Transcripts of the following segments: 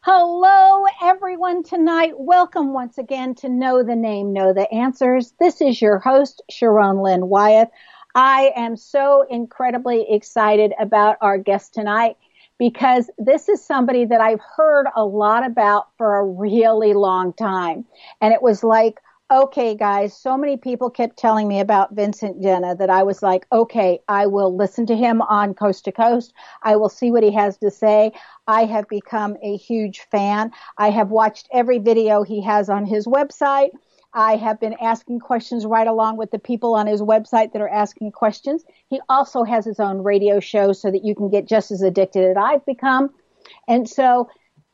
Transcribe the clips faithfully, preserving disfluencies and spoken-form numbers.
Hello, everyone, tonight. Welcome once again to Know the Name, Know the Answers. This is your host, Sharon Lynn Wyeth. I am so incredibly excited about our guest tonight because this is somebody that I've heard a lot about for a really long time. And it was like, okay, guys, so many people kept telling me about Vincent Genna that I was like, okay, I will listen to him on Coast to Coast. I will see what he has to say. I have become a huge fan. I have watched every video he has on his website. I have been asking questions right along with the people on his website that are asking questions. He also has his own radio show so that you can get just as addicted as I've become. And so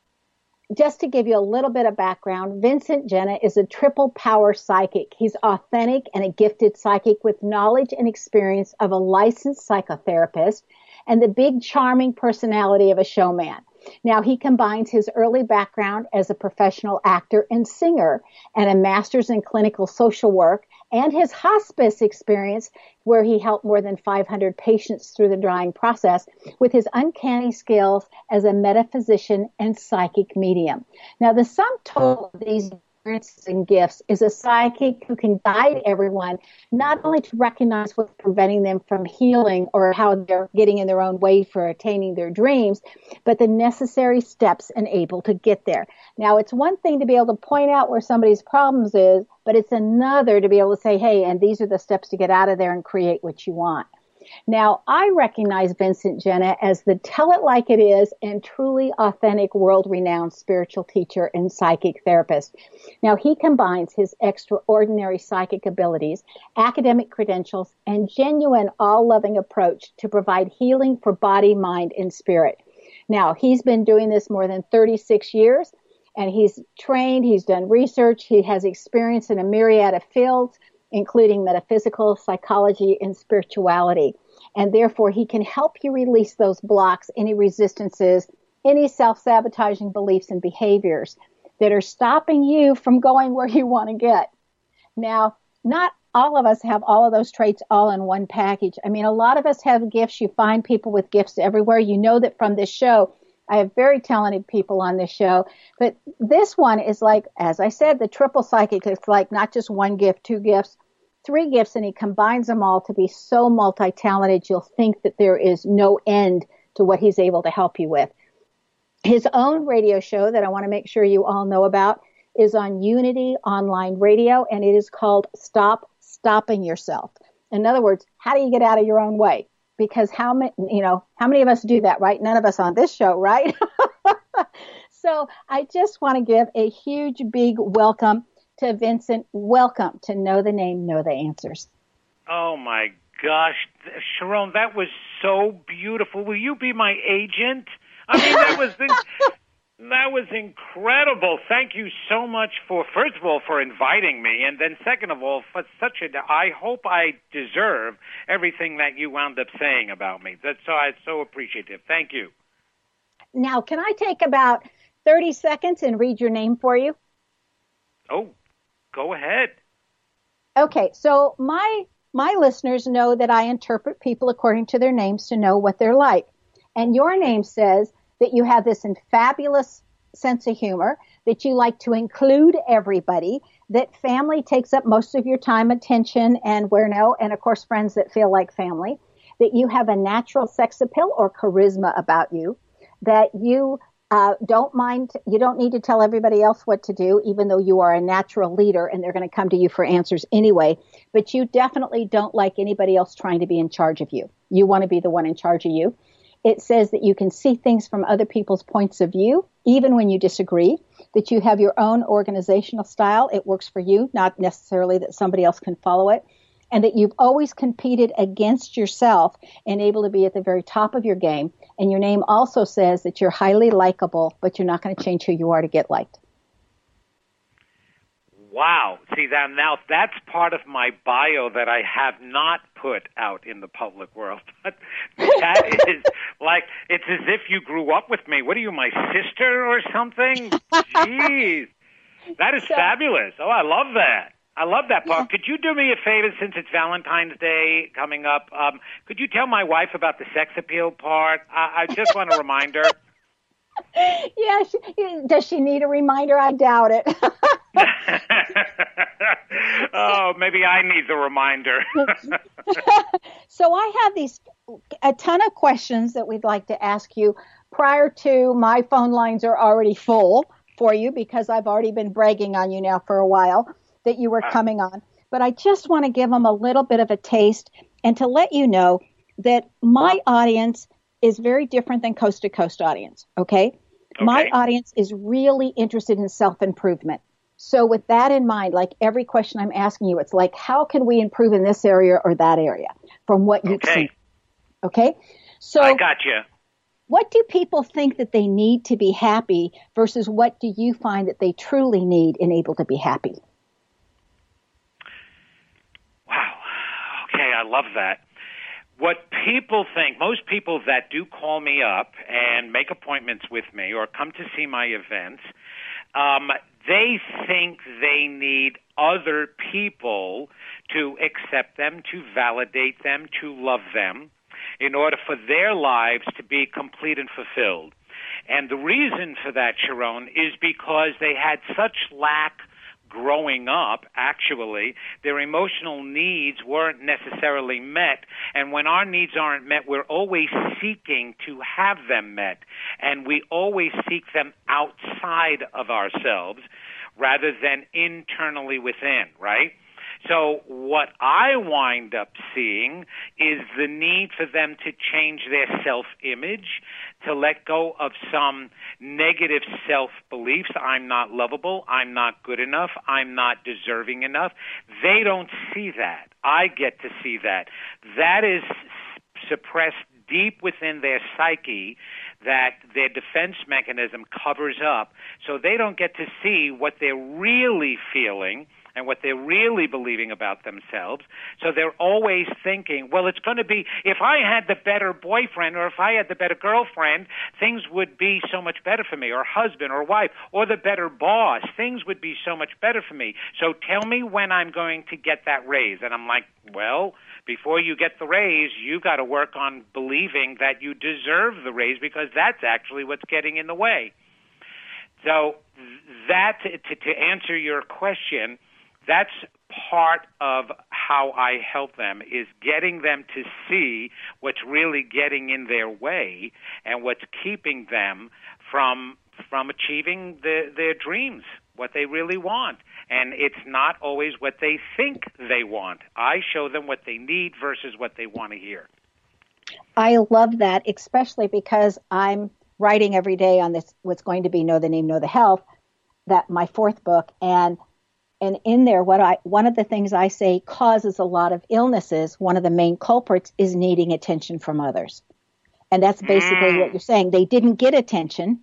just to give you a little bit of background, Vincent Genna is a triple power psychic. He's authentic and a gifted psychic with knowledge and experience of a licensed psychotherapist and the big charming personality of a showman. Now, he combines his early background as a professional actor and singer and a master's in clinical social work and his hospice experience where he helped more than five hundred patients through the dying process with his uncanny skills as a metaphysician and psychic medium. Now, the sum total of these experiences and gifts is a psychic who can guide everyone not only to recognize what's preventing them from healing or how they're getting in their own way for attaining their dreams, but the necessary steps and able to get there. Now, it's one thing to be able to point out where somebody's problems is, but it's another to be able to say, hey, and these are the steps to get out of there and create what you want. Now, I recognize Vincent Genna as the tell it like it is and truly authentic, world-renowned spiritual teacher and psychic therapist. Now, he combines his extraordinary psychic abilities, academic credentials, and genuine all-loving approach to provide healing for body, mind, and spirit. Now, he's been doing this more than thirty-six years, and he's trained, he's done research, he has experience in a myriad of fields, including metaphysical, psychology, and spirituality. And therefore, he can help you release those blocks, any resistances, any self-sabotaging beliefs and behaviors that are stopping you from going where you want to get. Now, not all of us have all of those traits all in one package. I mean, a lot of us have gifts. You find people with gifts everywhere. You know that from this show. I have very talented people on this show, but this one is like, as I said, the triple psychic. It's like not just one gift, two gifts, three gifts, and he combines them all to be so multi-talented, you'll think that there is no end to what he's able to help you with. His own radio show that I want to make sure you all know about is on Unity Online Radio, and it is called Stop Stopping Yourself. In other words, how do you get out of your own way? Because how many, you know, how many of us do that, right? None of us on this show, right? So I just want to give a huge, big welcome to Vincent. Welcome to Know the Name, Know the Answers. Oh, my gosh. Sharon, that was so beautiful. Will you be my agent? I mean, that was the, that was incredible. Thank you so much for, first of all, for inviting me, and then second of all, for such a, I hope I deserve everything that you wound up saying about me. That's so, I'm so appreciative. Thank you. Now, can I take about thirty seconds and read your name for you? Oh, go ahead. Okay, so my my listeners know that I interpret people according to their names to know what they're like. And your name says that you have this fabulous sense of humor, that you like to include everybody, that family takes up most of your time, attention, and where no, and of course friends that feel like family, that you have a natural sex appeal or charisma about you, that you uh, don't mind, you don't need to tell everybody else what to do, even though you are a natural leader and they're going to come to you for answers anyway, but you definitely don't like anybody else trying to be in charge of you. You want to be the one in charge of you. It says that you can see things from other people's points of view, even when you disagree, that you have your own organizational style. It works for you, not necessarily that somebody else can follow it, and that you've always competed against yourself and able to be at the very top of your game. And your name also says that you're highly likable, but you're not going to change who you are to get liked. Wow. See, that now that's part of my bio that I have not put out in the public world. But that is like, it's as if you grew up with me. What are you, my sister or something? Jeez. That is so fabulous. Oh, I love that. I love that part. Yeah. Could you do me a favor, since it's Valentine's Day coming up? Um, could you tell my wife about the sex appeal part? I, I just want to remind her. Yeah, Yeah, she, does she need a reminder? I doubt it. Oh, maybe I need the reminder. So I have these a ton of questions that we'd like to ask you prior to my phone lines are already full for you because I've already been bragging on you now for a while that you were coming on. But I just want to give them a little bit of a taste and to let you know that my audience is very different than coast to coast audience. Okay? Okay. My audience is really interested in self-improvement. So with that in mind, like every question I'm asking you, it's like, how can we improve in this area or that area from what you've okay. seen? Okay. So I got you. What do people think that they need to be happy versus what do you find that they truly need and able to be happy? Wow. Okay. I love that. What people think, most people that do call me up and make appointments with me or come to see my events, um, they think they need other people to accept them, to validate them, to love them in order for their lives to be complete and fulfilled. And the reason for that, Sharon, is because they had such lack growing up, actually. Their emotional needs weren't necessarily met. And when our needs aren't met, we're always seeking to have them met. And we always seek them outside of ourselves rather than internally within, right? So what I wind up seeing is the need for them to change their self-image, to let go of some negative self-beliefs. I'm not lovable. I'm not good enough. I'm not deserving enough. They don't see that. I get to see that. That is suppressed deep within their psyche that their defense mechanism covers up. So they don't get to see what they're really feeling and what they're really believing about themselves. So they're always thinking, well, it's going to be, if I had the better boyfriend or if I had the better girlfriend, things would be so much better for me, or husband or wife, or the better boss. Things would be so much better for me. So tell me when I'm going to get that raise. And I'm like, well, before you get the raise, you've got to work on believing that you deserve the raise because that's actually what's getting in the way. So that, to, to answer your question, that's part of how I help them, is getting them to see what's really getting in their way and what's keeping them from from achieving the, their dreams, what they really want. And it's not always what they think they want. I show them what they need versus what they want to hear. I love that, especially because I'm writing every day on this, what's going to be Know the Name, Know the Health, that my fourth book. And And in there, what I one of the things I say causes a lot of illnesses, one of the main culprits is needing attention from others. And that's basically mm. what you're saying. They didn't get attention.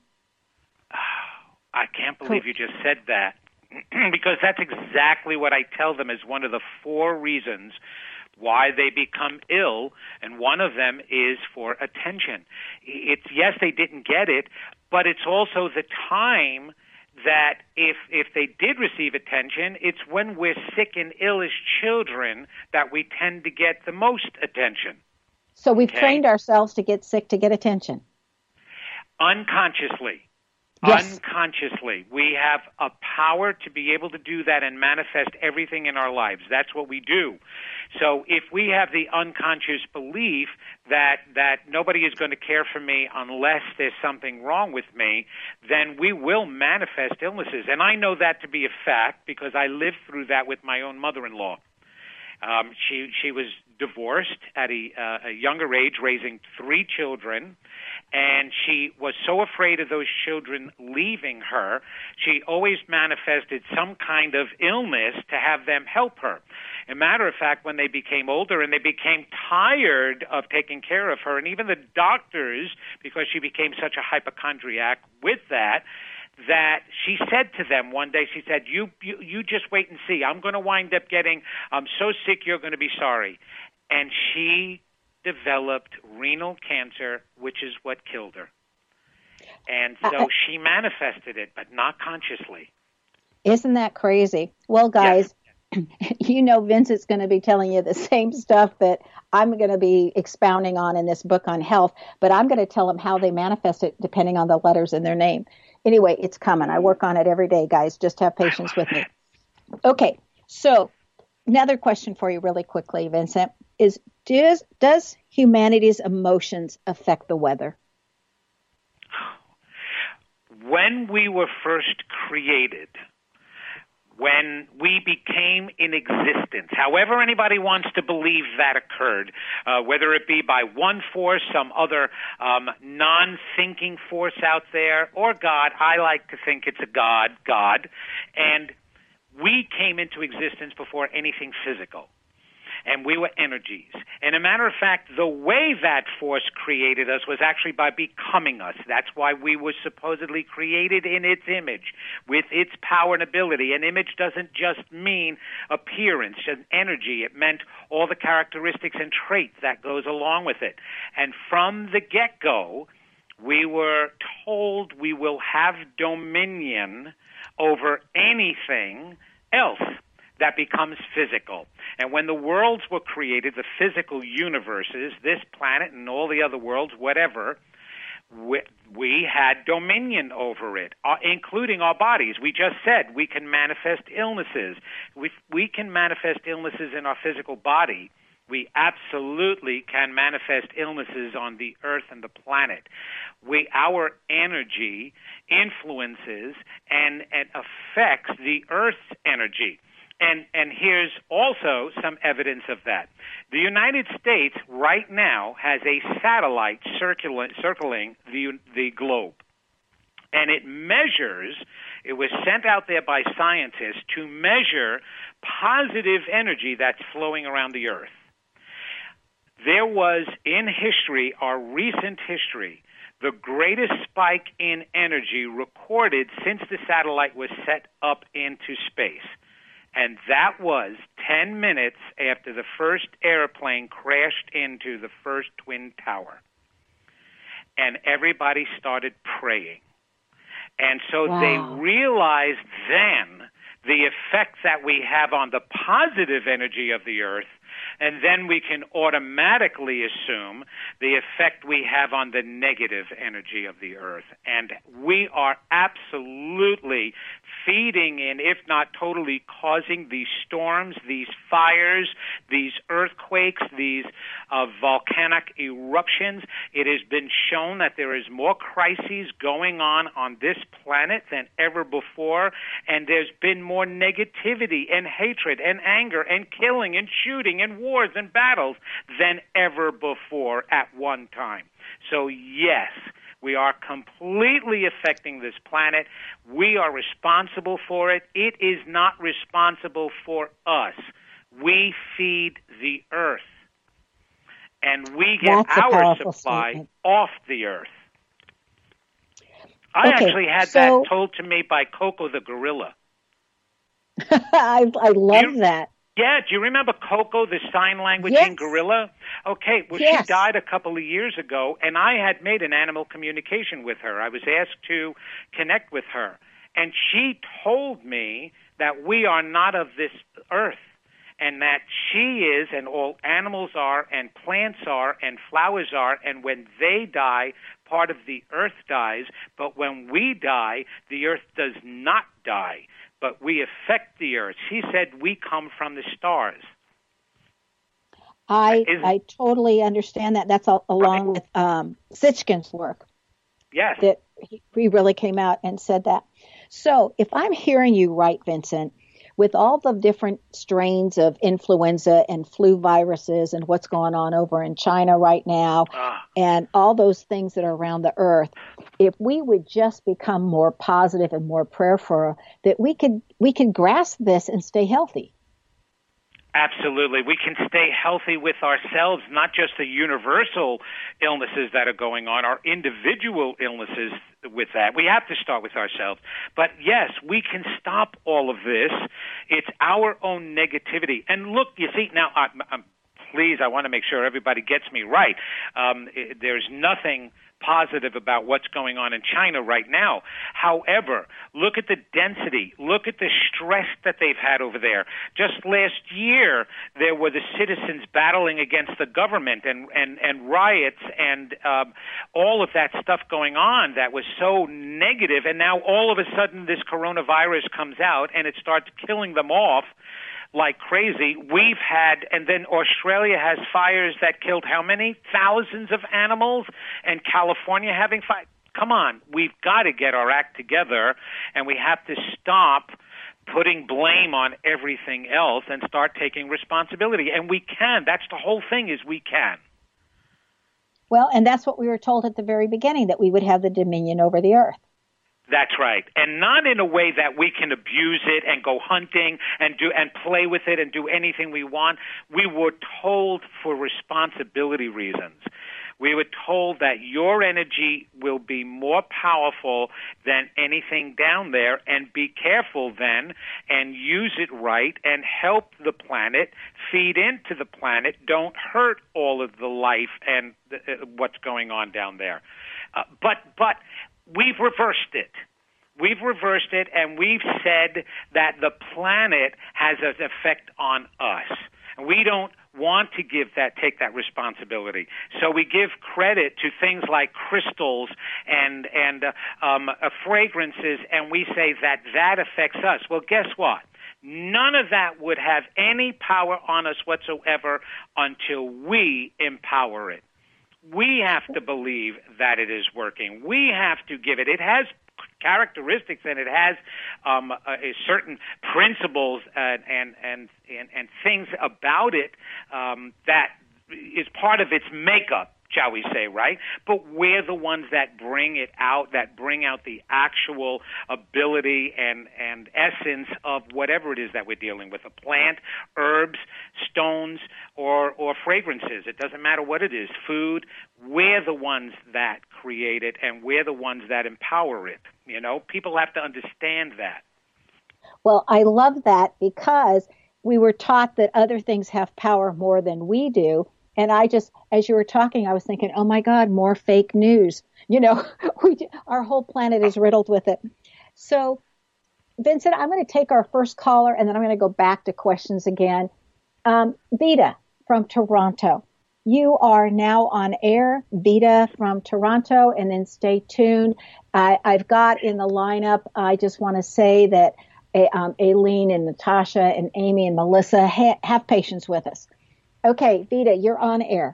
Oh, I can't believe you just said that. Because that's exactly what I tell them is one of the four reasons why they become ill, and one of them is for attention. It's yes, they didn't get it, but it's also the time that if if they did receive attention, it's when we're sick and ill as children that we tend to get the most attention. So we've okay? trained ourselves to get sick to get attention. Unconsciously. Yes. Unconsciously. We have a power to be able to do that and manifest everything in our lives. That's what we do. So if we have the unconscious belief that that nobody is going to care for me unless there's something wrong with me, then we will manifest illnesses. And I know that to be a fact because I lived through that with my own mother-in-law. Um, she she was divorced at a, uh, a younger age, raising three children, and she was so afraid of those children leaving her, she always manifested some kind of illness to have them help her. As a matter of fact, when they became older and they became tired of taking care of her, and even the doctors, because she became such a hypochondriac with that, that she said to them one day, she said, you, you, you just wait and see. I'm going to wind up getting, I'm so sick you're going to be sorry. And she developed renal cancer, which is what killed her. And so uh, she manifested it, but not consciously. Isn't that crazy? Well, guys, yes. you know, Vincent's going to be telling you the same stuff that I'm going to be expounding on in this book on health, but I'm going to tell them how they manifest it depending on the letters in their name. Anyway, it's coming. I work on it every day, guys. Just have patience with me. Okay, so another question for you really quickly, Vincent, is does, does humanity's emotions affect the weather? When we were first created, when we became in existence, however anybody wants to believe that occurred, uh, whether it be by one force, some other um, non-thinking force out there, or God, I like to think it's a God, God, and we came into existence before anything physical. And we were energies. And a matter of fact, the way that force created us was actually by becoming us. That's why we were supposedly created in its image, with its power and ability. An image doesn't just mean appearance and energy. It meant all the characteristics and traits that goes along with it. And from the get-go, we were told we will have dominion over anything else that becomes physical. And when the worlds were created, the physical universes, this planet and all the other worlds, whatever, we, we had dominion over it, uh, including our bodies. We just said we can manifest illnesses. We, we can manifest illnesses in our physical body. We absolutely can manifest illnesses on the earth and the planet. We, our energy influences and, and affects the earth's energy. And, and here's also some evidence of that. The United States right now has a satellite circula- circling the, the globe. And it measures, it was sent out there by scientists to measure positive energy that's flowing around the earth. There was in history, our recent history, the greatest spike in energy recorded since the satellite was set up into space. And that was ten minutes after the first airplane crashed into the first Twin Tower. And everybody started praying. And so wow. They realized then the effect that we have on the positive energy of the earth, and then we can automatically assume the effect we have on the negative energy of the earth. And we are absolutely feeding in, if not totally causing these storms, these fires, these earthquakes, these uh, volcanic eruptions. It has been shown that there is more crises going on on this planet than ever before, and there's been more negativity and hatred and anger and killing and shooting and wars and battles than ever before at one time. So yes, we are completely affecting this planet. We are responsible for it. It is not responsible for us. We feed the earth, and we get That's our supply statement. off the earth. I okay, actually had so... that told to me by Coco the gorilla. I, I love you, that. Yeah, do you remember Coco, the sign language yes. in gorilla? Okay, well, yes. she died a couple of years ago, and I had made an animal communication with her. I was asked to connect with her, and she told me that we are not of this earth, and that she is, and all animals are, and plants are, and flowers are, and when they die, part of the earth dies, but when we die, the earth does not die, but we affect the earth. She said we come from the stars. I I totally understand that. That's all, along right. with um, Sitchkin's work. Yes. That he, he really came out and said that. So if I'm hearing you right, Vincent, with all the different strains of influenza and flu viruses and what's going on over in China right now, ah. and all those things that are around the earth, if we would just become more positive and more prayerful, that we could we could grasp this and stay healthy. Absolutely. We can stay healthy with ourselves, not just the universal illnesses that are going on, our individual illnesses with that. We have to start with ourselves. But yes, we can stop all of this. It's our own negativity. And look, you see, now, I'm, I'm, please, I want to make sure everybody gets me right. Um, it, there's nothing positive about what's going on in China right now. However, look at the density. Look at the stress that they've had over there. Just last year, there were the citizens battling against the government and, and, and riots and um, all of that stuff going on that was so negative. And now all of a sudden this coronavirus comes out and it starts killing them off like crazy. We've had, and then Australia has fires that killed how many? Thousands of animals, and California having fire. Come on, we've got to get our act together, and we have to stop putting blame on everything else and start taking responsibility. And we can. That's the whole thing, is we can. Well, and that's what we were told at the very beginning, that we would have the dominion over the earth. That's right. And not in a way that we can abuse it and go hunting and do and play with it and do anything we want. We were told for responsibility reasons. We were told that your energy will be more powerful than anything down there, and be careful then and use it right and help the planet, feed into the planet. Don't hurt all of the life and the, uh, what's going on down there. Uh, but but we've reversed it. We've reversed it, and we've said that the planet has an effect on us. And we don't want to give that, take that responsibility. So we give credit to things like crystals and and uh, um, uh, fragrances, and we say that that affects us. Well, guess what? None of that would have any power on us whatsoever until we empower it. We have to believe that it is working. We have to give it. It has characteristics and it has um, uh, certain principles and, and and and and things about it um, that is part of its makeup, shall we say, right? But we're the ones that bring it out, that bring out the actual ability and, and essence of whatever it is that we're dealing with, a plant, herbs, stones, or, or fragrances. It doesn't matter what it is, food. We're the ones that create it, and we're the ones that empower it. You know, people have to understand that. Well, I love that, because we were taught that other things have power more than we do. And I just, as you were talking, I was thinking, oh my God, more fake news. You know, we, our whole planet is riddled with it. So, Vincent, I'm going to take our first caller, and then I'm going to go back to questions again. Um, Vita from Toronto. You are now on air, Vita from Toronto, and then stay tuned. I, I've got in the lineup, I just want to say that um, Aileen and Natasha and Amy and Melissa, ha- have patience with us. Okay, Vita, you're on air.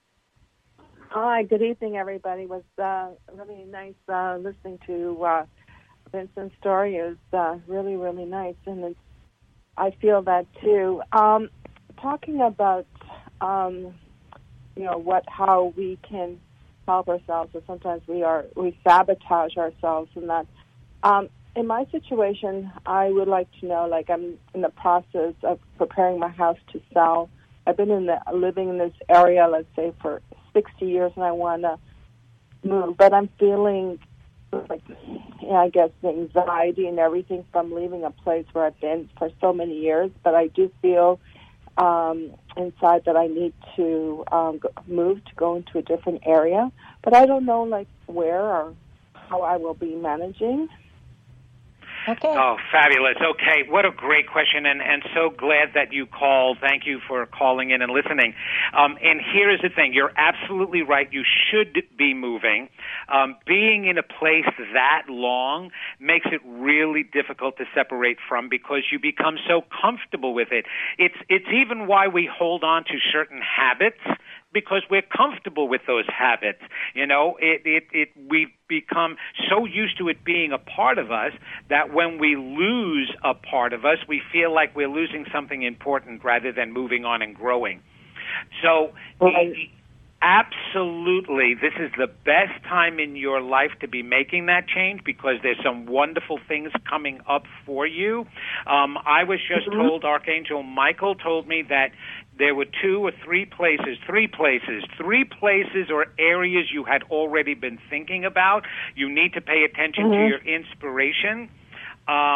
Hi, good evening, everybody. It was uh, really nice uh, listening to uh, Vincent's story. It was uh, really, really nice, and it's, I feel that too. Um, talking about, um, you know, what how we can help ourselves, or sometimes we are we sabotage ourselves, and that. Um, in my situation, I would like to know, like, I'm in the process of preparing my house to sell. I've been in the, living in this area, let's say, for sixty years, and I want to move. But I'm feeling, like, yeah, I guess, the anxiety and everything from leaving a place where I've been for so many years. But I do feel um, inside that I need to um, go, move to go into a different area. But I don't know, like, where or how I will be managing. Okay. Oh, fabulous. Okay, what a great question, and, and so glad that you called. Thank you for calling in and listening. Um, and here is the thing. You're absolutely right. You should be moving. Um, being in a place that long makes it really difficult to separate from, because you become so comfortable with it. It's, it's even why we hold on to certain habits, because we're comfortable with those habits. You know, it, it, it, we become so used to it being a part of us that when we lose a part of us, we feel like we're losing something important rather than moving on and growing. So, right. Absolutely, this is the best time in your life to be making that change, because there's some wonderful things coming up for you. Um, I was just mm-hmm. told, Archangel Michael told me that there were two or three places, three places, three places or areas you had already been thinking about. You need to pay attention mm-hmm. to your inspiration. Um,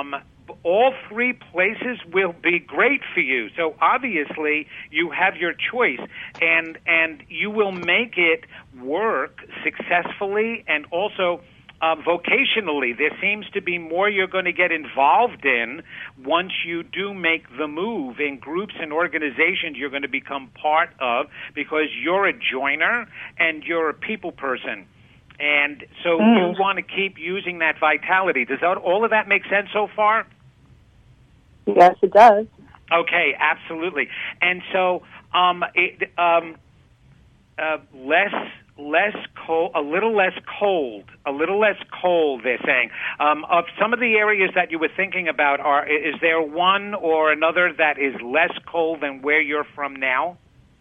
all three places will be great for you. So obviously you have your choice, and and you will make it work successfully, and also uh, vocationally. There seems to be more you're going to get involved in once you do make the move in groups and organizations you're going to become part of, because you're a joiner and you're a people person. And so mm. you want to keep using that vitality. Does that, all of that make sense so far? Yes, it does. Okay, absolutely. And so um, it, um, uh, less, less cold, a little less cold, a little less cold. They're saying um, of some of the areas that you were thinking about. Are is there one or another that is less cold than where you're from now?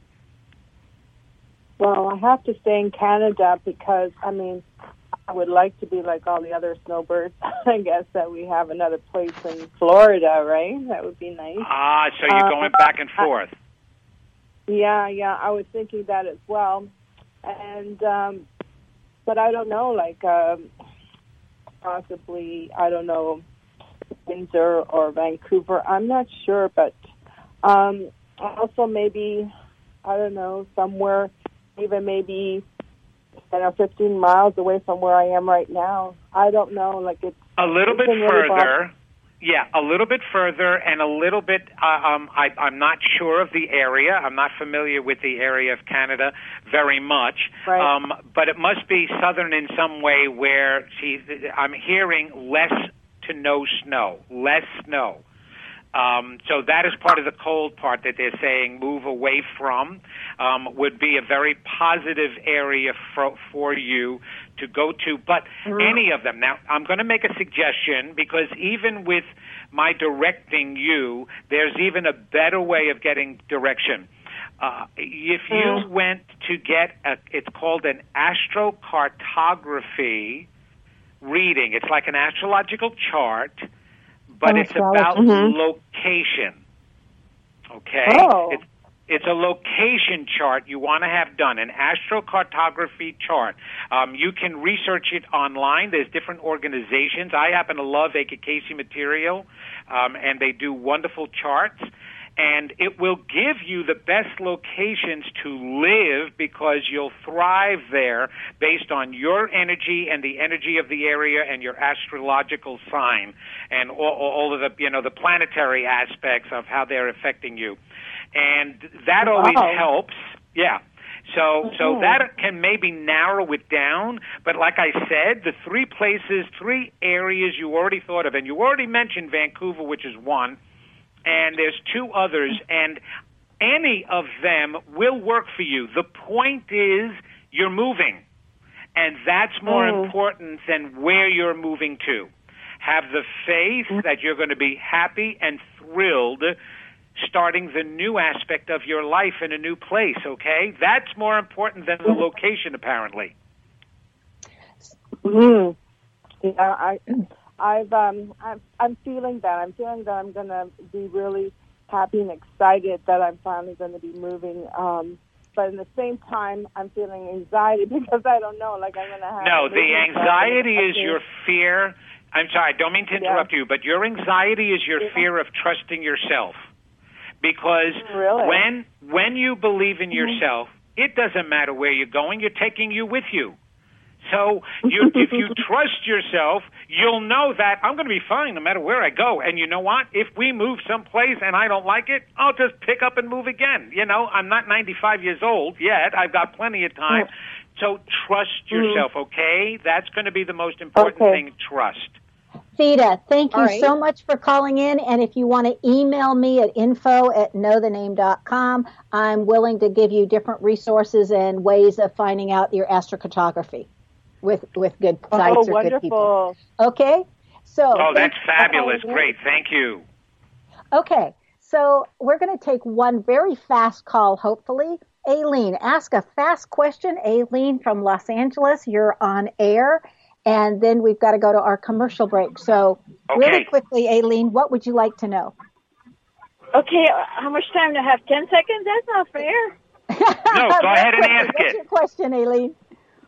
Well, I have to stay in Canada because, I mean, I would like to be like all the other snowbirds. I guess that we have another place in Florida, right? That would be nice. Ah, so you're going uh, back and forth. I, yeah, yeah, I was thinking that as well. And, um, but I don't know, like, um, possibly, I don't know, Windsor or Vancouver. I'm not sure, but um, also maybe, I don't know, somewhere even maybe ten or fifteen miles away from where I am right now. I don't know, like it's a little it's bit really further. Far. Yeah, a little bit further, and a little bit. Uh, um, I, I'm not sure of the area. I'm not familiar with the area of Canada very much. Right. Um, but it must be southern in some way, where see, I'm hearing less to no snow, less snow. Um, so that is part of the cold part that they're saying move away from. Um, would be a very positive area for, for you to go to, but mm-hmm. any of them. Now, I'm going to make a suggestion, because even with my directing you, there's even a better way of getting direction. Uh, if you mm. went to get, a, it's called an astrocartography reading. It's like an astrological chart, but oh, it's about mm-hmm. location. Okay? Oh. It's, it's a location chart you want to have done, an astrocartography chart. Um, you can research it online. There's different organizations. I happen to love A K K C Material, um, and they do wonderful charts. And it will give you the best locations to live, because you'll thrive there based on your energy and the energy of the area and your astrological sign and all, all of the, you know, the planetary aspects of how they're affecting you. And that always wow. helps. Yeah. So so that can maybe narrow it down. But like I said, the three places, three areas you already thought of, and you already mentioned Vancouver, which is one, and there's two others, and any of them will work for you. The point is you're moving, and that's more mm. important than where you're moving to. Have the faith that you're going to be happy and thrilled starting the new aspect of your life in a new place, okay? That's more important than the location, apparently. Mm. Yeah, I... I've um I'm I'm feeling that. I'm feeling that I'm gonna be really happy and excited that I'm finally gonna be moving. Um but at the same time I'm feeling anxiety because I don't know, like I'm gonna have No, the anxiety is your fear. I'm sorry, I don't mean to interrupt yeah. you, but your anxiety is your yeah. fear of trusting yourself. Because really? when when you believe in yourself, mm-hmm. it doesn't matter where you're going, you're taking you with you. So you, if you trust yourself, you'll know that I'm going to be fine no matter where I go. And you know what? If we move someplace and I don't like it, I'll just pick up and move again. You know, I'm not ninety-five years old yet. I've got plenty of time. So trust yourself, okay? That's going to be the most important okay. thing, trust. Theda, thank you right. so much for calling in. And if you want to email me at info at know the name dot com, I'm willing to give you different resources and ways of finding out your astrocartography. With with good sites oh, or wonderful. good people. Okay? So Oh, that's fabulous. Great. Thank you. Okay. So we're going to take one very fast call, hopefully. Aileen, ask a fast question. Aileen from Los Angeles, you're on air. And then we've got to go to our commercial break. So okay. really quickly, Aileen, what would you like to know? Okay. How much time to have? ten seconds? That's not fair. No, go ahead and ask What's it. your question, Aileen?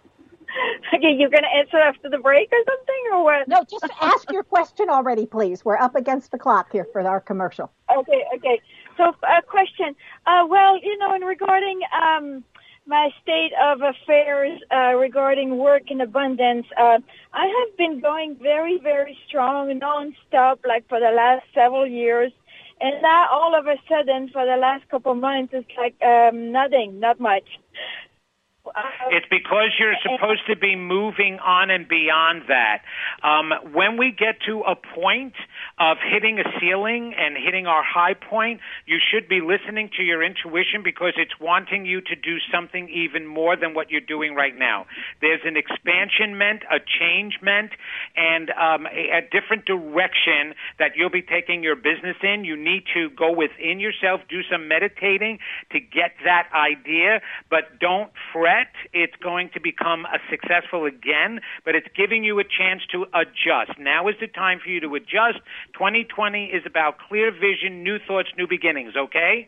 Okay, you're going to answer after the break or something, or what? No, just ask your question already, please. We're up against the clock here for our commercial. Okay, okay. So, a uh, question. Uh, well, you know, in regarding um, my state of affairs uh, regarding work in abundance, uh, I have been going very, very strong, nonstop, like for the last several years. And now, all of a sudden, for the last couple of months, it's like um, nothing, not much. It's because you're supposed to be moving on and beyond that. Um, when we get to a point of hitting a ceiling and hitting our high point, you should be listening to your intuition because it's wanting you to do something even more than what you're doing right now. There's an expansion meant, a change meant, and um, a, a different direction that you'll be taking your business in. You need to go within yourself, do some meditating to get that idea, but don't fret. It's going to become a successful again, but it's giving you a chance to adjust. Now is the time for you to adjust. twenty twenty is about clear vision, new thoughts, new beginnings, okay?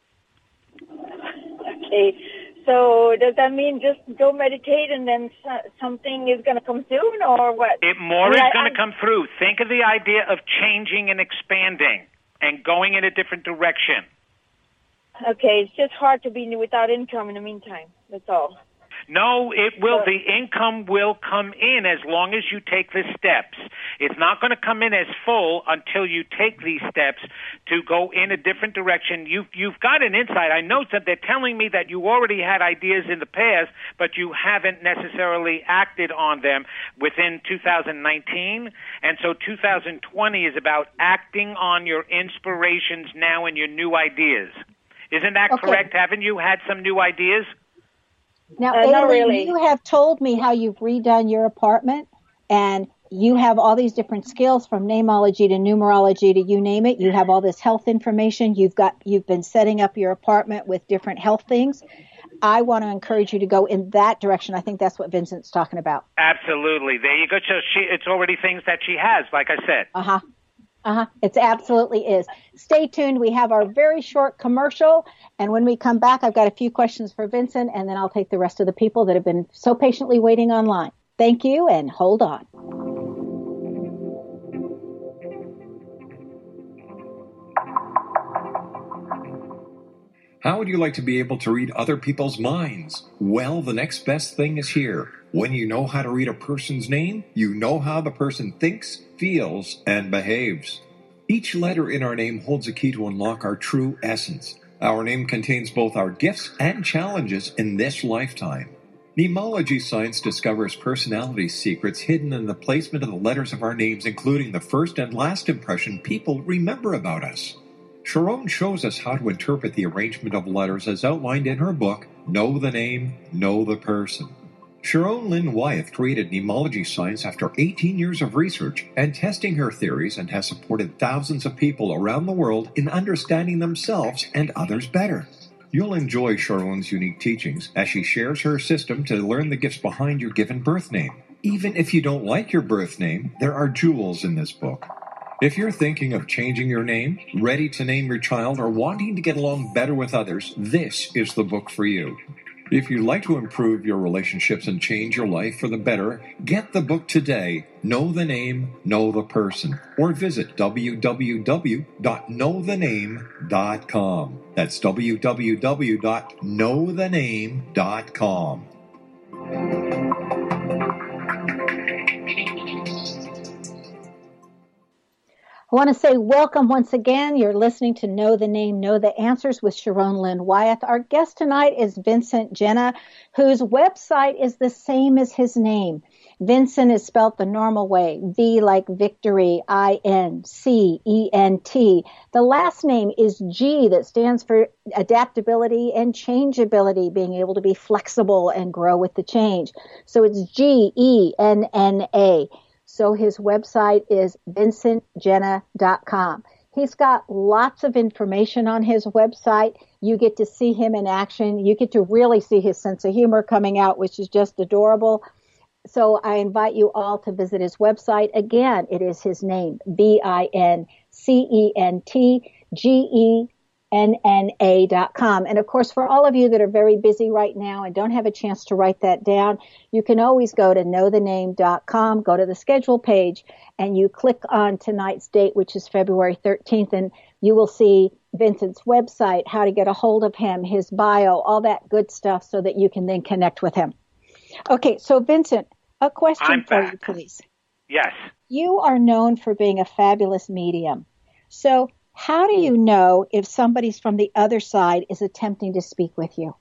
Okay. So does that mean just go meditate and then something is going to come soon, or what? It more I mean, is going I, to come through. Think of the idea of changing and expanding and going in a different direction. Okay, it's just hard to be without income in the meantime. That's all. No, it will. The income will come in as long as you take the steps. It's not going to come in as full until you take these steps to go in a different direction. You've, you've got an insight. I know that they're telling me that you already had ideas in the past, but you haven't necessarily acted on them within two thousand nineteen. And so two thousand twenty is about acting on your inspirations now and your new ideas. Isn't that okay. correct? Haven't you had some new ideas? Now, uh, not Aileen, really. you have told me how you've redone your apartment, and you have all these different skills from namology to numerology to you name it. You have all this health information. You've got you've been setting up your apartment with different health things. I want to encourage you to go in that direction. I think that's what Vincent's talking about. Absolutely. There you go. So she, it's already things that she has, like I said. Uh-huh. Uh-huh. It absolutely is. Stay tuned. We have our very short commercial. And when we come back, I've got a few questions for Vincent, and then I'll take the rest of the people that have been so patiently waiting online. Thank you, and hold on. How would you like to be able to read other people's minds? Well, the next best thing is here. When you know how to read a person's name, you know how the person thinks, feels, and behaves. Each letter in our name holds a key to unlock our true essence. Our name contains both our gifts and challenges in this lifetime. Nemology science discovers personality secrets hidden in the placement of the letters of our names, including the first and last impression people remember about us. Sharon shows us how to interpret the arrangement of letters as outlined in her book, Know the Name, Know the Person. Sharon Lynn Wyeth created Nemology science after eighteen years of research and testing her theories, and has supported thousands of people around the world in understanding themselves and others better. You'll enjoy Sharon's unique teachings as she shares her system to learn the gifts behind your given birth name. Even if you don't like your birth name, there are jewels in this book. If you're thinking of changing your name, ready to name your child, or wanting to get along better with others, this is the book for you. If you'd like to improve your relationships and change your life for the better, get the book today, Know the Name, Know the Person, or visit w w w dot know the name dot com. That's w w w dot know the name dot com. I want to say welcome once again. You're listening to Know the Name, Know the Answers with Sharon Lynn Wyeth. Our guest tonight is Vincent Genna, whose website is the same as his name. Vincent is spelled the normal way, V like victory, I N C E N T. The last name is G, that stands for adaptability and changeability, being able to be flexible and grow with the change. So it's G E N N A. So his website is vincent genna dot com. He's got lots of information on his website. You get to see him in action. You get to really see his sense of humor coming out, which is just adorable. So I invite you all to visit his website. Again, it is his name, V I N C E N T G E N N A dot com. And of course, for all of you that are very busy right now and don't have a chance to write that down, you can always go to know the name dot com, go to the schedule page, and you click on tonight's date, which is February thirteenth, and you will see Vincent's website, how to get a hold of him, his bio, all that good stuff so that you can then connect with him. Okay, so Vincent, a question I'm for back. you, please. Yes. You are known for being a fabulous medium. So how do you know if somebody's from the other side is attempting to speak with you?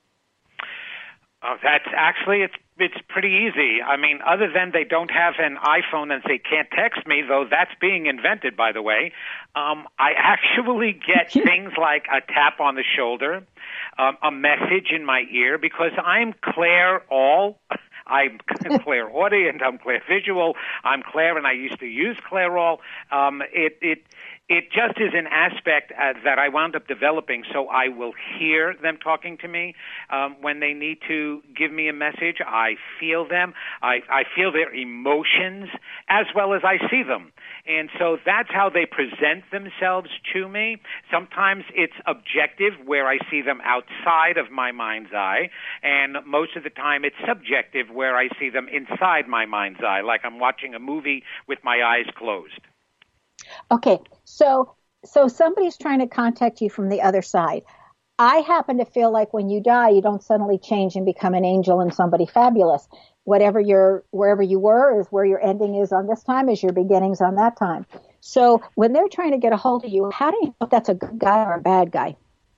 Oh, that's actually, it's it's pretty easy. I mean, other than they don't have an iPhone and they can't text me, though that's being invented, by the way, um, I actually get things like a tap on the shoulder, um, a message in my ear, because I'm clair all. I'm clairaudient, I'm clairvisual, I'm clair, and I used to use clairol. Um, it, it, it just is an aspect uh, that I wound up developing, so I will hear them talking to me. Um, when they need to give me a message, I feel them. I, I feel their emotions as well as I see them. And so that's how they present themselves to me. Sometimes it's objective, where I see them outside of my mind's eye, and most of the time it's subjective, where I see them inside my mind's eye, like I'm watching a movie with my eyes closed. Okay, so so somebody's trying to contact you from the other side. I happen to feel like when you die, you don't suddenly change and become an angel and somebody fabulous. Whatever your, wherever you were is where your ending is on this time, is your beginnings on that time. So when they're trying to get a hold of you, how do you know if that's a good guy or a bad guy?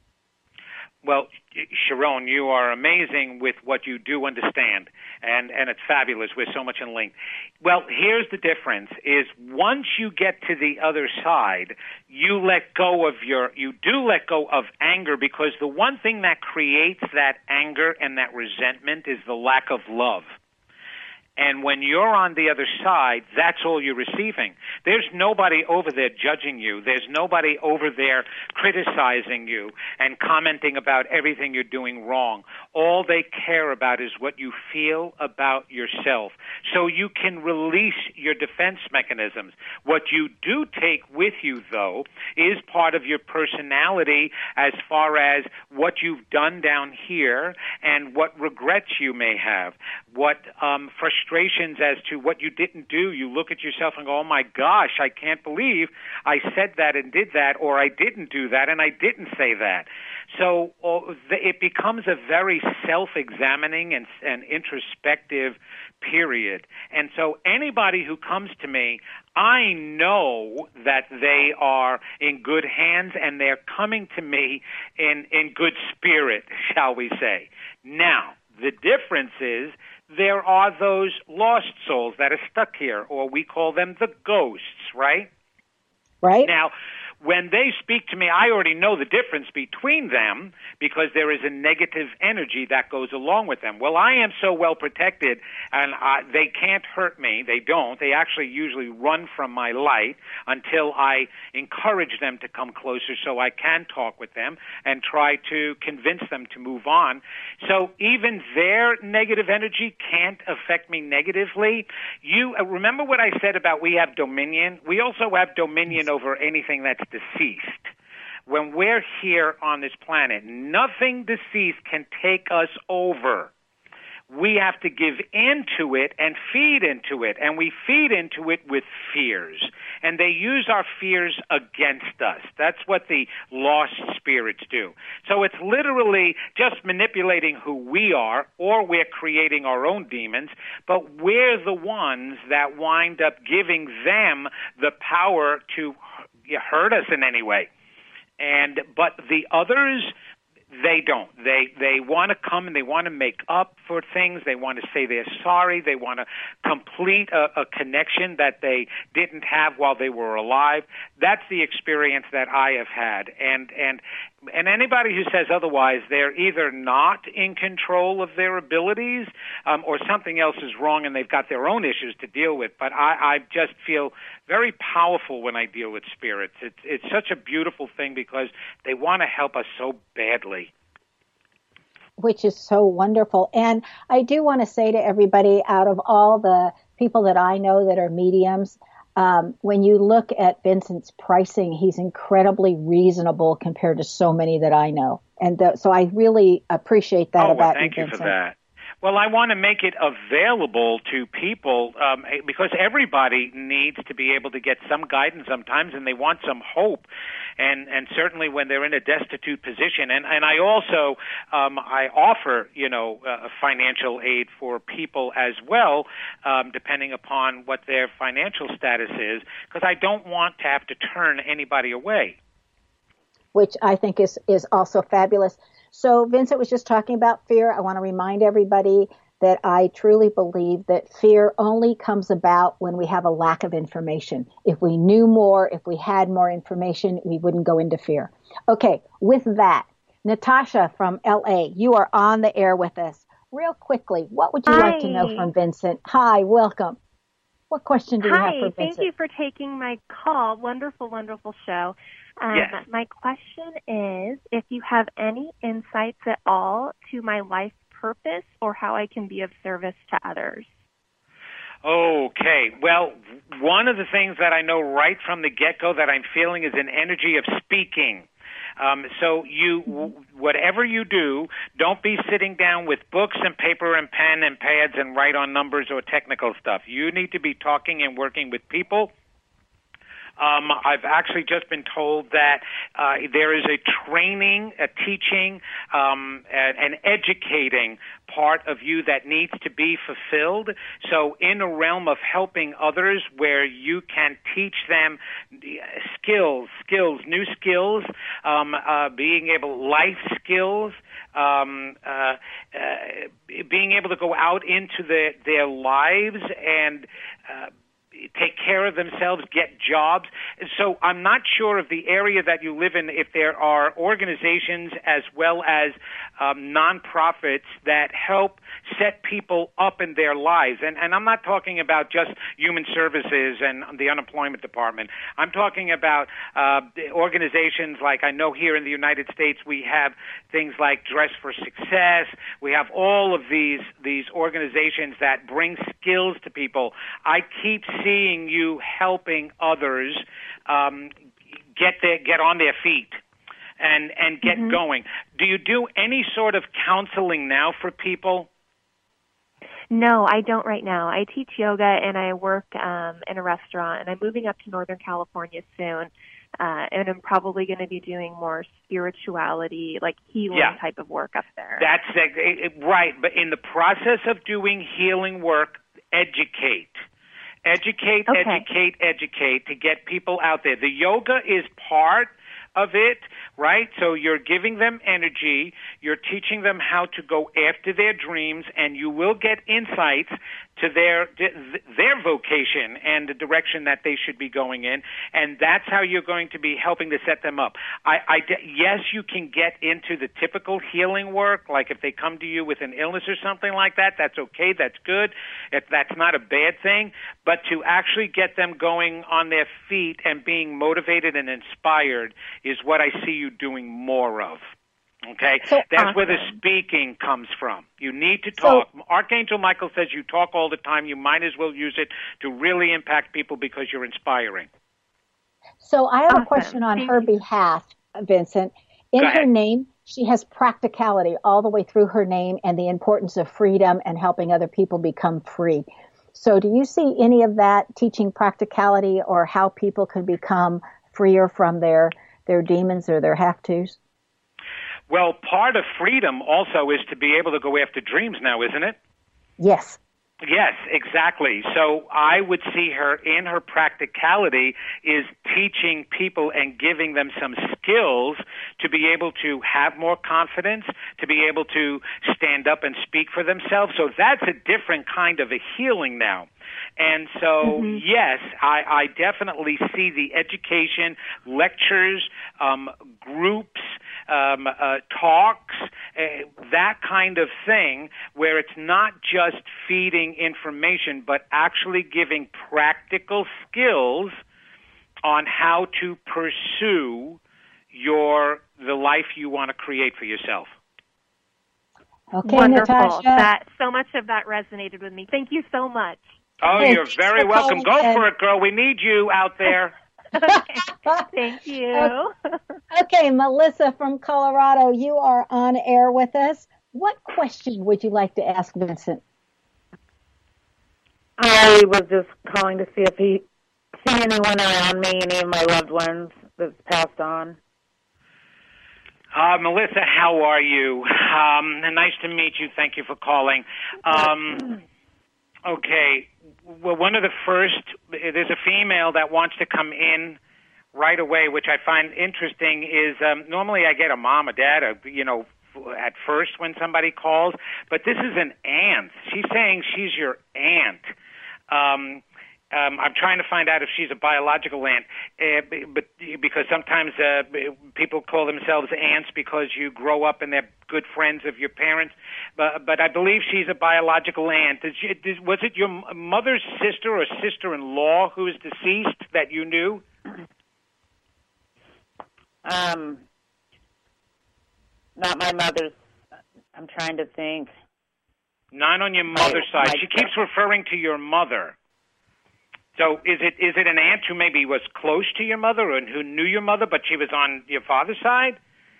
Well, Sharon, you are amazing with what you do understand, and, and it's fabulous. We're so much in link. Well, here's the difference, is once you get to the other side, you let go of your, you do let go of anger, because the one thing that creates that anger and that resentment is the lack of love. And when you're on the other side, that's all you're receiving. There's nobody over there judging you. There's nobody over there criticizing you and commenting about everything you're doing wrong. All they care about is what you feel about yourself. So you can release your defense mechanisms. What you do take with you, though, is part of your personality as far as what you've done down here and what regrets you may have, what um, frustrations frustrations as to what you didn't do. You look at yourself and go, oh my gosh, I can't believe I said that and did that, or I didn't do that and I didn't say that. So uh, it becomes a very self-examining and, and introspective period. And so anybody who comes to me, I know that they are in good hands and they're coming to me in, in good spirit, shall we say. Now, the difference is there are those lost souls that are stuck here, or we call them the ghosts, right? Right. Now, when they speak to me, I already know the difference between them because there is a negative energy that goes along with them. Well, I am so well protected, and uh, they can't hurt me. They don't. They actually usually run from my light until I encourage them to come closer so I can talk with them and try to convince them to move on. So even their negative energy can't affect me negatively. You uh, remember what I said about we have dominion? We also have dominion over anything that's deceased. When we're here on this planet, nothing deceased can take us over. We have to give into it and feed into it, and we feed into it with fears. And they use our fears against us. That's what the lost spirits do. So it's literally just manipulating who we are, or we're creating our own demons, but we're the ones that wind up giving them the power to hurt us in any way. And but the others, they don't. They they want to come and they want to make up for things. They want to say they're sorry. They want to complete a, a connection that they didn't have while they were alive. That's the experience that I have had. And and and anybody who says otherwise, they're either not in control of their abilities um, or something else is wrong and they've got their own issues to deal with. But I, I just feel very powerful when I deal with spirits. It's, it's such a beautiful thing because they want to help us so badly. Which is so wonderful. And I do want to say to everybody, out of all the people that I know that are mediums, um, when you look at Vincent's pricing, he's incredibly reasonable compared to so many that I know. And th- so I really appreciate that oh, well, about thank you, you Vincent. for that. Well, I want to make it available to people um, because everybody needs to be able to get some guidance sometimes, and they want some hope, and and certainly when they're in a destitute position. And and I also um, I offer you know uh, financial aid for people as well, um, depending upon what their financial status is, because I don't want to have to turn anybody away. Which I think is is also fabulous. So Vincent was just talking about fear. I want to remind everybody that I truly believe that fear only comes about when we have a lack of information. If we knew more, if we had more information, we wouldn't go into fear. Okay, with that, Natasha from L A, you are on the air with us. Real quickly, what would you Hi. like to know from Vincent? Hi, welcome. What question do you Hi, have for Vincent? thank you for taking my call. Wonderful, wonderful show. Um, Yes. My question is if you have any insights at all to my life purpose or how I can be of service to others. Okay. Well, one of the things that I know right from the get-go that I'm feeling is an energy of speaking. Um, so you, whatever you do, don't be sitting down with books and paper and pen and pads and write on numbers or technical stuff. You need to be talking and working with people. Um, I've actually just been told that uh, there is a training, a teaching, um, an, an educating part of you that needs to be fulfilled. So in a realm of helping others where you can teach them skills, skills, new skills, um, uh, being able, life skills, um, uh, uh, being able to go out into the, their lives and uh, take care of themselves, get jobs. So I'm not sure of the area that you live in, if there are organizations as well as um, nonprofits that help set people up in their lives. And, and I'm not talking about just human services and the unemployment department. I'm talking about uh, organizations like I know here in the United States we have things like Dress for Success. We have all of these, these organizations that bring skills to people. I keep seeing you helping others um, get their, get on their feet and and get Mm-hmm. going. Do you do any sort of counseling now for people? No, I don't right now. I teach yoga and I work um, in a restaurant, and I'm moving up to Northern California soon. Uh, and I'm probably going to be doing more spirituality, like healing Yeah. type of work up there. That's it, it, right. But in the process of doing healing work, educate. Educate, Okay. educate, educate to get people out there. The yoga is part of it, right? So you're giving them energy, you're teaching them how to go after their dreams, and you will get insights to their their vocation and the direction that they should be going in, and that's how you're going to be helping to set them up. I, I, yes, you can get into the typical healing work, like if they come to you with an illness or something like that, that's okay, that's good, if that's not a bad thing, but to actually get them going on their feet and being motivated and inspired is what I see you doing more of. Okay? So That's awesome. where the speaking comes from. You need to So- talk. Archangel Michael says you talk all the time. You might as well use it to really impact people because you're inspiring. So I have Awesome. a question on Thank her you. behalf, Vincent. In Go her ahead. name, she has practicality all the way through her name and the importance of freedom and helping other people become free. So do you see any of that teaching practicality or how people can become freer from their, their demons or their have-tos? Well, part of freedom also is to be able to go after dreams now, isn't it? Yes. Yes, exactly. So I would see her in her practicality is teaching people and giving them some skills to be able to have more confidence, to be able to stand up and speak for themselves. So that's a different kind of a healing now. And so, Mhm. yes, I, I definitely see the education, lectures, um, groups, um, uh, talks, uh, that kind of thing, where it's not just feeding information, but actually giving practical skills on how to pursue your the life you want to create for yourself. Okay, Wonderful. Natasha. That so much of that resonated with me. Thank you so much. Oh, Hey, you're very for welcome. Go calling in. for it, girl. We need you out there. Thank you. Okay, Melissa from Colorado, you are on air with us. What question would you like to ask Vincent? I was just calling to see if he see anyone around me, any of my loved ones that's passed on. Uh, Melissa, how are you? Um, nice to meet you. Thank you for calling. Um, okay. Well, one of the first, there's a female that wants to come in right away, which I find interesting, is um, normally I get a mom, a dad, a, you know, at first when somebody calls, but this is an aunt. She's saying she's your aunt. Um, um, I'm trying to find out if she's a biological aunt, uh, but because sometimes uh, people call themselves aunts because you grow up and they're good friends of your parents. But, but I believe she's a biological aunt. Did she, did, was it your mother's sister or sister-in-law who is deceased that you knew? Um, not my mother's. I'm trying to think. Not on your mother's my, side. my, She keeps referring to your mother. So is it is it an aunt who maybe was close to your mother and who knew your mother, but she was on your father's side?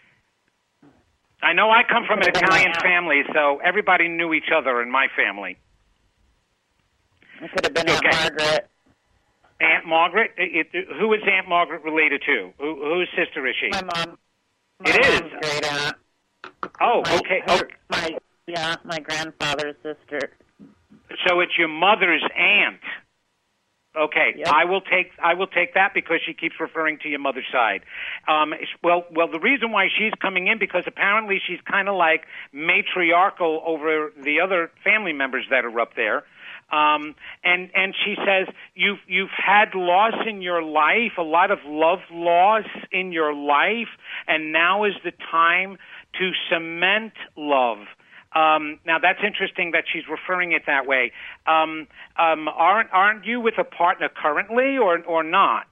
I know I come from an Italian family, so everybody knew each other in my family. It could have been Okay. Aunt Margaret. Aunt Margaret? It, it, who is Aunt Margaret related to? Who, whose sister is she? My mom. My It is? mom's great aunt. Oh, My, okay. her- okay. My yeah, my grandfather's sister. So it's your mother's aunt. Okay, Yep. I will take I will take that because she keeps referring to your mother's side. Um, well, well, the reason why she's coming in because apparently she's kind of like matriarchal over the other family members that are up there. Um, and and she says you've you've had loss in your life, a lot of love loss in your life, and now is the time to cement love. Um, now that's interesting that she's referring it that way. Um, um, aren't aren't you with a partner currently, or or not?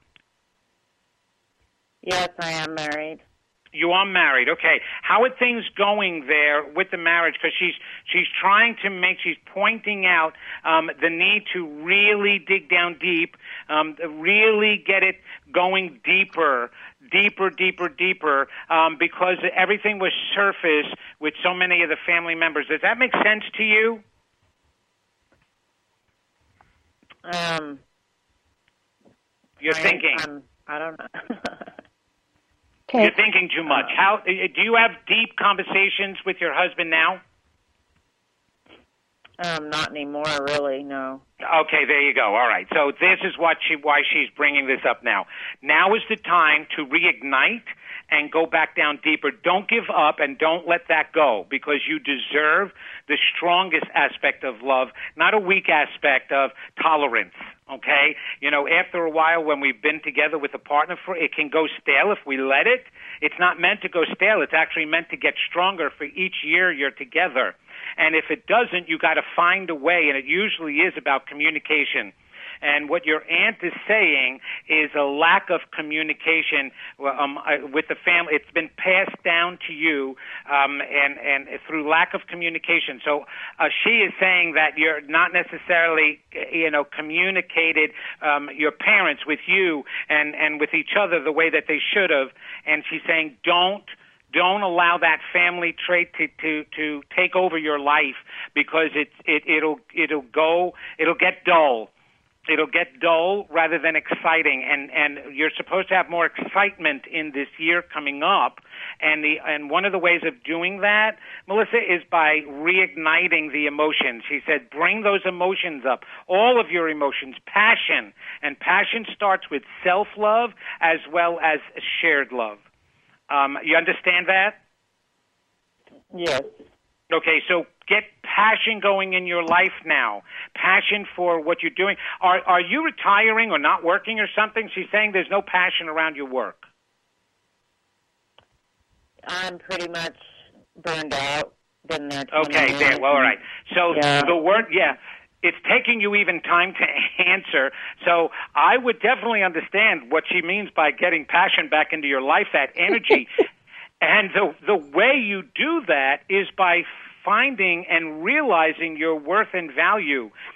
Yes, I am married. You are married, okay. How are things going there with the marriage? Because she's she's trying to make, she's pointing out um, the need to really dig down deep, um, really get it going deeper, deeper, deeper, deeper, um, because everything was surface with so many of the family members. Does that make sense to you? Um, You're I, thinking. I'm, I don't know. Okay. You're thinking too much. How do you have deep conversations with your husband now? um, not anymore, really. No. Okay, there you go. All right. So this is what she, why she's bringing this up now. Now is the time to reignite and go back down deeper. Don't give up and don't let that go because you deserve the strongest aspect of love, not a weak aspect of tolerance. Okay? You know, after a while when we've been together with a partner, for it can go stale if we let it. It's not meant to go stale. It's actually meant to get stronger for each year you're together. And if it doesn't, you got to find a way, and it usually is about communication. And what your aunt is saying is a lack of communication um, with the family. It's been passed down to you, um, and and through lack of communication. So uh, she is saying that you're not necessarily, you know, communicated um, your parents with you and and with each other the way that they should have. And she's saying don't. Don't allow that family trait to, to, to take over your life because it's it, it'll it'll go it'll get dull. It'll get dull rather than exciting, and, and you're supposed to have more excitement in this year coming up. And the and one of the ways of doing that, Melissa, is by reigniting the emotions. She said, bring those emotions up, all of your emotions, passion, and passion starts with self-love as well as shared love. Um, you understand that? Yes. Okay, so get passion going in your life now. Passion for what you're doing. Are are you retiring or not working or something? She's saying there's no passion around your work. I'm pretty much burned out. Been there twenty Okay, years. there. Well, all right. So Yeah. the word, yeah, it's taking you even time to answer. So I would definitely understand what she means by getting passion back into your life, that energy. And the the way you do that is by finding and realizing your worth and value.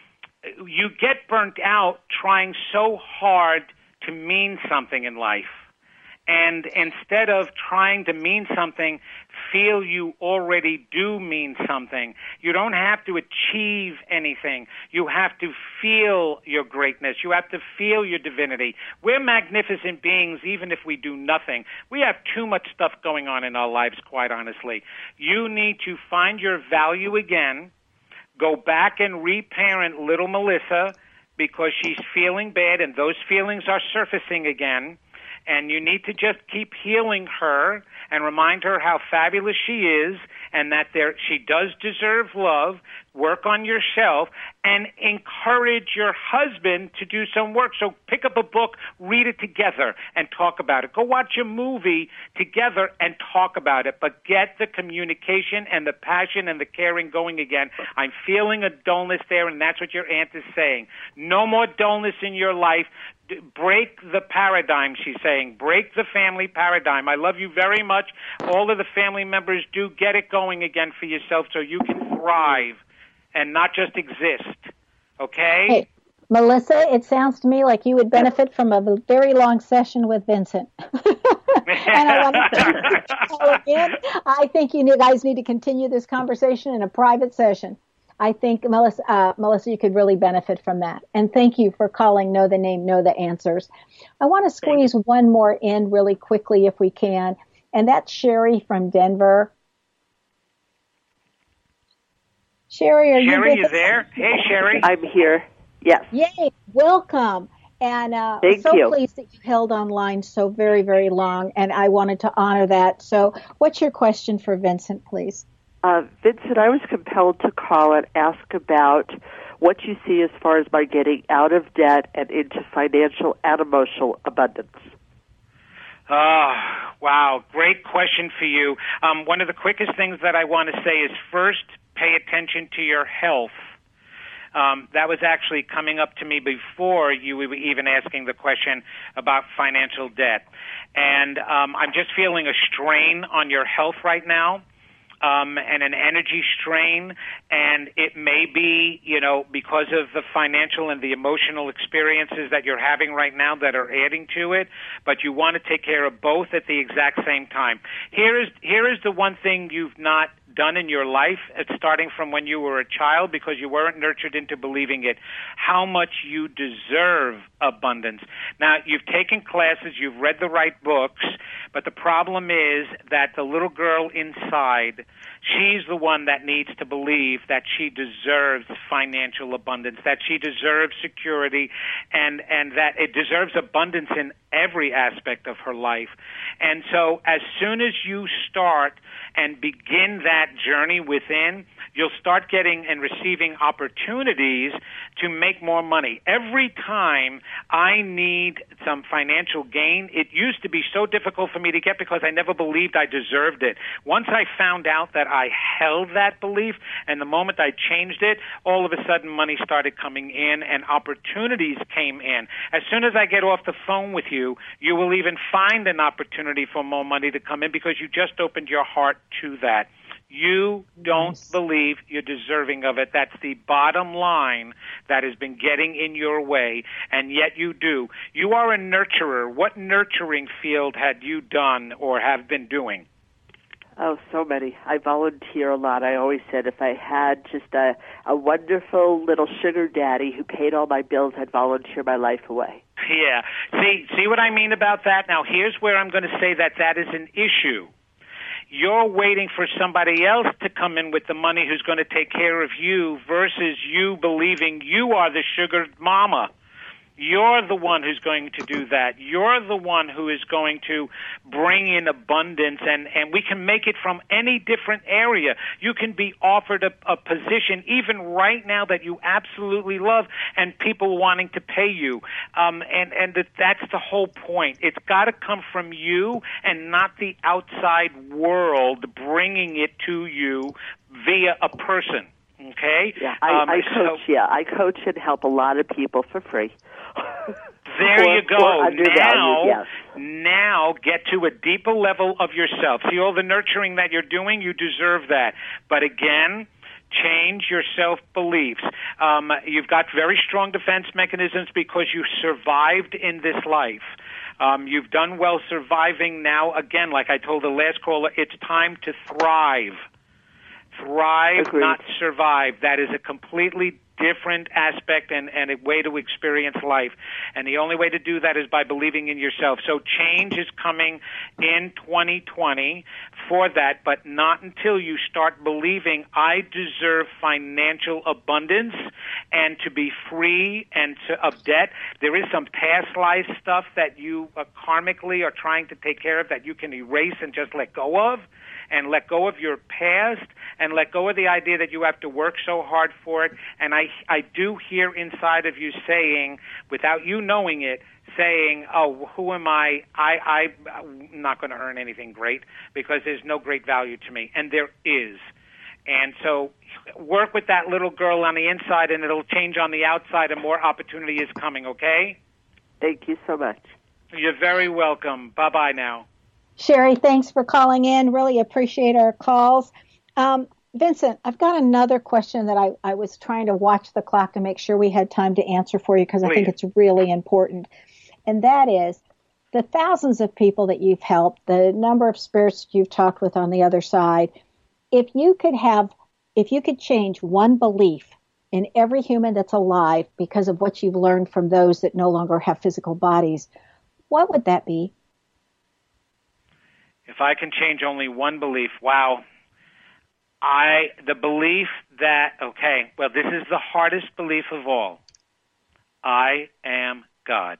you get burnt out trying so hard to mean something in life. And instead of trying to mean something, feel you already do mean something. You don't have to achieve anything. You have to feel your greatness. You have to feel your divinity. We're magnificent beings even if we do nothing. We have too much stuff going on in our lives, quite honestly. You need to find your value again, go back and reparent little Melissa because she's feeling bad and those feelings are surfacing again. And you need to just keep healing her and remind her how fabulous she is and that there she does deserve love. Work on yourself and encourage your husband to do some work. So pick up a book, read it together, and talk about it. Go watch a movie together and talk about it. But get the communication and the passion and the caring going again. I'm feeling a dullness there, and that's what your aunt is saying. No more dullness in your life. Break the paradigm, she's saying. Break the family paradigm. I love you very much. All of the family members do. Get it going again for yourself so you can thrive and not just exist. Okay? Hey, Melissa, it sounds to me like you would benefit from a very long session with Vincent. And I want to thank you all again. I think you guys need to continue this conversation in a private session. I think, Melissa, uh, Melissa, you could really benefit from that. And thank you for calling Know the Name, Know the Answers. I want to squeeze one more in really quickly if we can, and that's Sherry from Denver. Sherry, are Sherry, you you there? Hey, Sherry. I'm here. Yes. Yay, welcome. And uh, Thank so you. pleased that you held online so very, very long, and I wanted to honor that. So what's your question for Vincent, please? Uh, Vincent, I was compelled to call and ask about what you see as far as my getting out of debt and into financial and emotional abundance. Oh, wow. Great question for you. Um, one of the quickest things that I want to say is first, pay attention to your health. Um, that was actually coming up to me before you were even asking the question about financial debt. And um, I'm just feeling a strain on your health right now. Um, and an energy strain, and it may be, you know, because of the financial and the emotional experiences that you're having right now that are adding to it, but you want to take care of both at the exact same time. Here is, here is the one thing you've not done in your life, it's starting from when you were a child because you weren't nurtured into believing it, how much you deserve abundance. Now, you've taken classes, you've read the right books, but the problem is that the little girl inside, she's the one that needs to believe that she deserves financial abundance, that she deserves security, and, and that it deserves abundance in every aspect of her life. And so as soon as you start and begin that journey within, you'll start getting and receiving opportunities to make more money. Every time I need some financial gain, it used to be so difficult for me to get because I never believed I deserved it. Once I found out that I held that belief, and the moment I changed it, all of a sudden money started coming in and opportunities came in. As soon as I get off the phone with you, you will even find an opportunity for more money to come in because you just opened your heart to that. You don't nice. believe you're deserving of it. That's the bottom line that has been getting in your way, and yet you do. You are a nurturer. What nurturing field had you done or have been doing? Oh, so many. I volunteer a lot. I always said if I had just a, a wonderful little sugar daddy who paid all my bills, I'd volunteer my life away. Yeah. See, see what I mean about that? Now, here's where I'm going to say that that is an issue. You're waiting for somebody else to come in with the money who's going to take care of you versus you believing you are the sugar mama. You're the one who's going to do that. You're the one who is going to bring in abundance, and, and we can make it from any different area. You can be offered a, a position even right now that you absolutely love and people wanting to pay you. Um, and and that, that's the whole point. It's got to come from you and not the outside world bringing it to you via a person. Okay? Yeah, I, um, I coach, so, yeah. I coach and help a lot of people for free. There or, you go. Now, yes. now get to a deeper level of yourself. See all the nurturing that you're doing? You deserve that. But again, Change your self-beliefs. Um, you've got very strong defense mechanisms because you survived in this life. Um, you've done well surviving. Now, again, like I told the last caller, it's time to thrive. Thrive, Agreed. not survive. That is a completely different aspect and, and a way to experience life. And the only way to do that is by believing in yourself. So change is coming in twenty twenty for that, but not until you start believing I deserve financial abundance and to be free and to, of debt. There is some past life stuff that you uh, karmically are trying to take care of that you can erase and just let go of. And let go of your past, and let go of the idea that you have to work so hard for it. And I, I do hear inside of you saying, without you knowing it, saying, "Oh, who am I? I, I'm not going to earn anything great because there's no great value to me." And there is. And so, work with that little girl on the inside, and it'll change on the outside, and more opportunity is coming. Okay? Thank you so much. You're very welcome. Bye bye now. Sherry, thanks for calling in. Really appreciate our calls. Um, Vincent, I've got another question that I, I was trying to watch the clock to make sure we had time to answer for you because I think it's really important. And that is the thousands of people that you've helped, the number of spirits you've talked with on the other side. If you could have, if you could change one belief in every human that's alive because of what you've learned from those that no longer have physical bodies, what would that be? If I can change only one belief, wow. I, the belief that, okay, well, this is the hardest belief of all. I am God.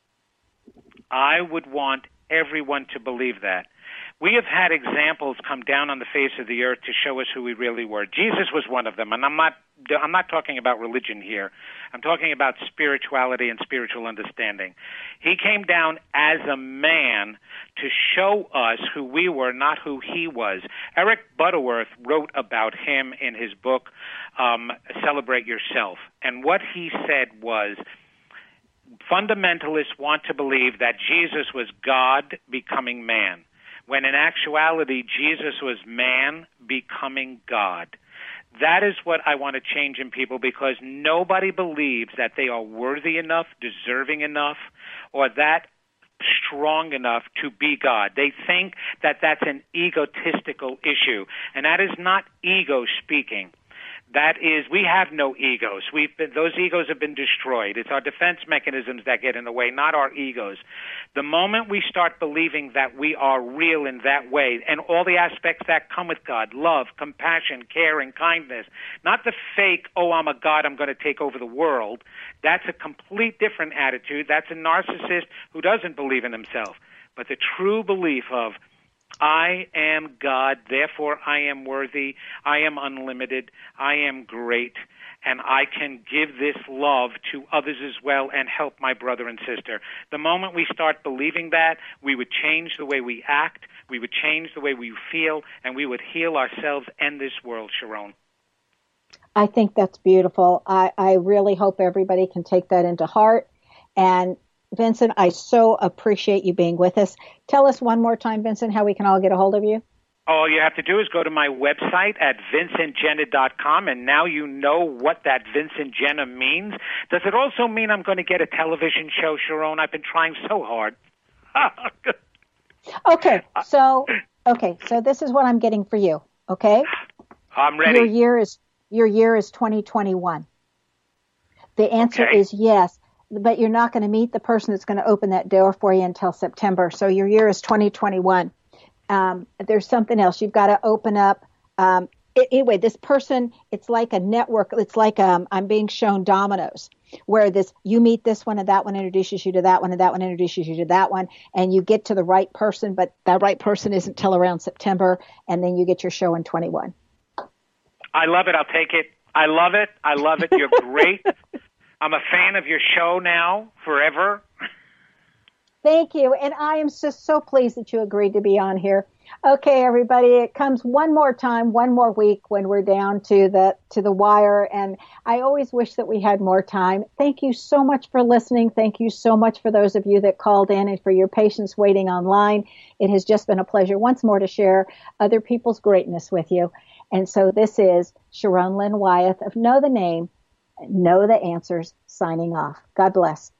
I would want everyone to believe that. We have had examples come down on the face of the earth to show us who we really were. Jesus was one of them, and I'm not I'm not talking about religion here. I'm talking about spirituality and spiritual understanding. He came down as a man to show us who we were, not who he was. Eric Butterworth wrote about him in his book, um, Celebrate Yourself. And what he said was, fundamentalists want to believe that Jesus was God becoming man, when in actuality, Jesus was man becoming God. That is what I want to change in people, because nobody believes that they are worthy enough, deserving enough, or that strong enough to be God. They think that that's an egotistical issue, and that is not ego speaking. That is, we have no egos. We've been, those egos have been destroyed. It's our defense mechanisms that get in the way, not our egos. The moment we start believing that we are real in that way, and all the aspects that come with God, love, compassion, caring, kindness, not the fake, oh, I'm a God, I'm going to take over the world. That's a complete different attitude. That's a narcissist who doesn't believe in himself. But the true belief of, I am God, therefore I am worthy, I am unlimited, I am great, and I can give this love to others as well and help my brother and sister. The moment we start believing that, we would change the way we act, we would change the way we feel, and we would heal ourselves and this world, Sharon. I think that's beautiful. I, I really hope everybody can take that into heart. And Vincent, I so appreciate you being with us. Tell us one more time, Vincent, how we can all get a hold of you. All you have to do is go to my website at vincent jenna dot com, and now you know what that Vincent Jenna means. Does it also mean I'm going to get a television show, Sharon? I've been trying so hard. okay, so okay, so this is what I'm getting for you. Okay, I'm ready. Your year is your year is twenty twenty-one. The answer okay. is yes. But you're not going to meet the person that's going to open that door for you until September. So your year is twenty twenty-one. Um, there's something else. You've got to open up. Um, anyway, this person, it's like a network. It's like um, I'm being shown dominoes, where this you meet this one and that one introduces you to that one and that one introduces you to that one. And you get to the right person, but that right person isn't till around September. And then you get your show in twenty-one. I love it. I'll take it. I love it. I love it. You're great. I'm a fan of your show now, forever. Thank you. And I am just so pleased that you agreed to be on here. Okay, everybody, it comes one more time, one more week when we're down to the to the wire. And I always wish that we had more time. Thank you so much for listening. Thank you so much for those of you that called in and for your patience waiting online. It has just been a pleasure once more to share other people's greatness with you. And so this is Sharon Lynn Wyeth of Know the Name, Know the Answers, signing off. God bless.